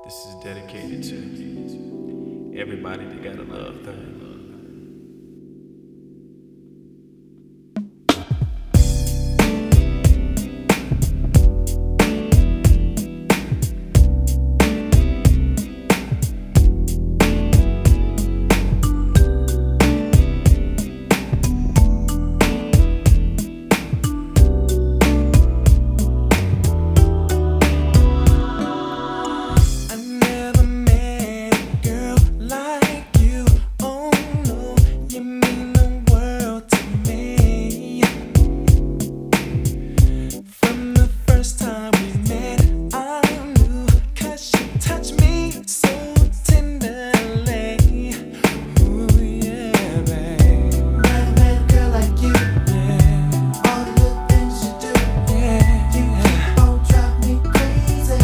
This is dedicated to everybody that got a love thing.